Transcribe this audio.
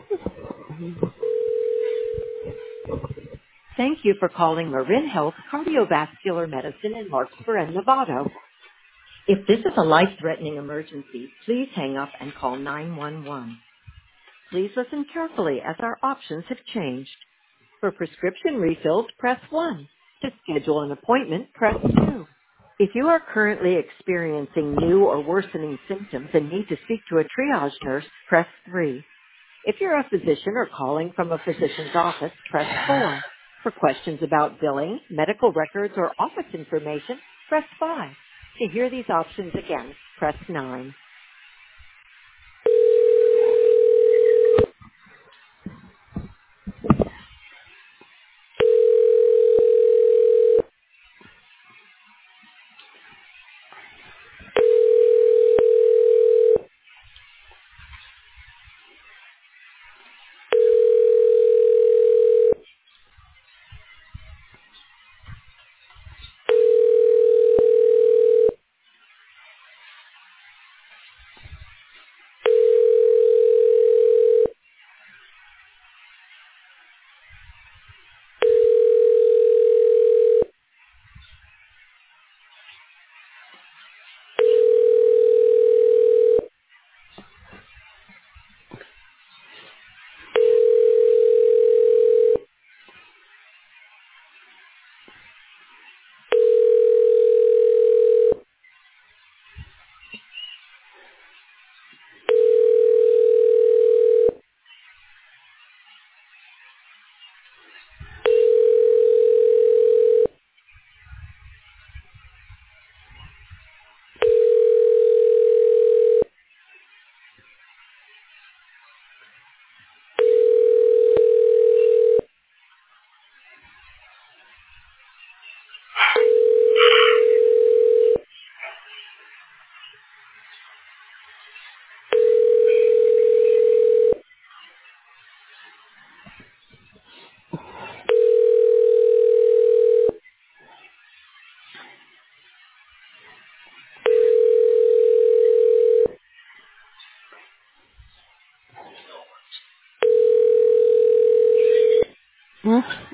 Thank you for calling Marin Health Cardiovascular Medicine in Larkspur and Novato. If this is a life-threatening emergency, please hang up and call 911. Please listen carefully as our options have changed. For prescription refills, press 1. To schedule an appointment, press 2. If you are currently experiencing new or worsening symptoms and need to speak to a triage nurse, press 3. If you're a physician or calling from a physician's office, press 4. For questions about billing, medical records, or office information, press 5. To hear these options again, press 9. Hmm?